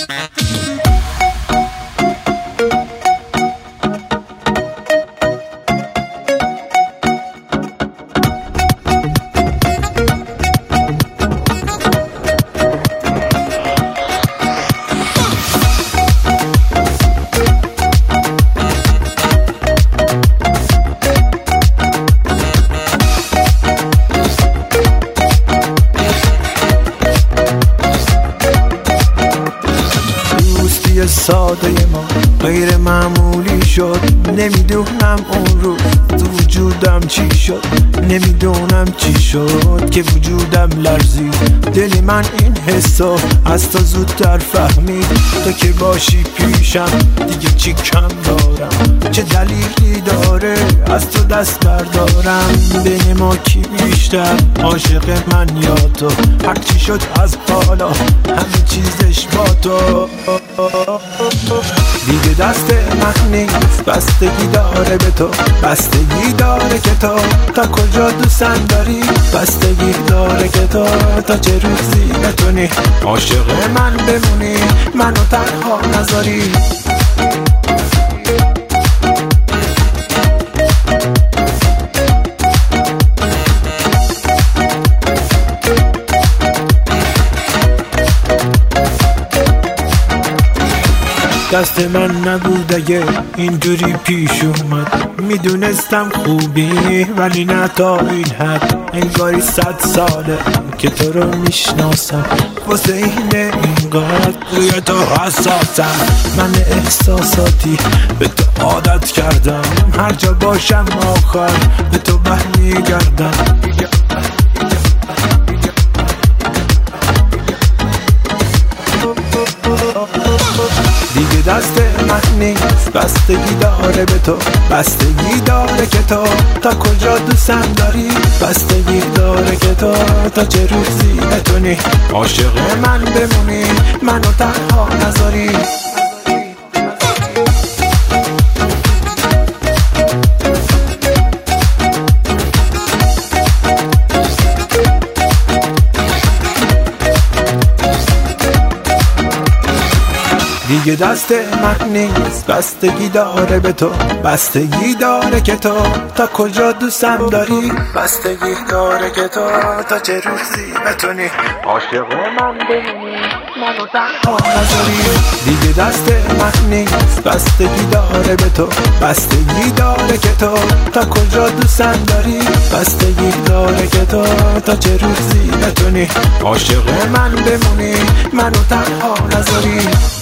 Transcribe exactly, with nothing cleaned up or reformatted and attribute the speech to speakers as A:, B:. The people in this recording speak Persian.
A: ساده ما غیر معمولی شد. نمیدونم اون روز تو وجودم چی شد، نمیدونم چی شد که وجودم لرزید. دل من این حسو از تو زودتر فهمید. تو که باشی پیشم دیگه چی کم دارم، چه دلیلی داره از تو دست بردارم. بین ما کی بیشتر عاشق من یا تو؟ هر چی شد از حالا همه چیزش با تو. دیگه دست من نیست، بستگی داره به تو، بستگی داره که تو تا کجا دوستم داری، بستگی داره که تو تا چه روزی بتونی عاشق من بمونی، منو تنها نذاری. دست من نبود اگه اینجوری پیش اومد. میدونستم خوبی ولی نه تا این حد. انگاری صد ساله که تو رو میشناسم، واسه اینه اینقدر روی تو حساسم. من احساساتی به تو عادت کردم، هر جا باشم آخر به تو برمیگردم. دیگه دست من نیست، بستگی داره به تو، بستگی داره که تو تا کجا دوستم داری، بستگی داره که تو تا چه روزی بتونی عاشق من بمونی، منو تنها نذاری. دیگه دست من نیست، بستگی داره به تو، بستگی داره که تو تا کجا دوستم داری، بستگی داره که تو تا چه روزی بتونی عاشق من بمونی، منو تنها نذاری. دیگه دست من نیست، بستگی داره به تو، بستگی داره که تو تا کجا دوستم داری، بستگی داره که تو تا چه روزی بتونی عاشق من بمونی، منو تنها نذاری.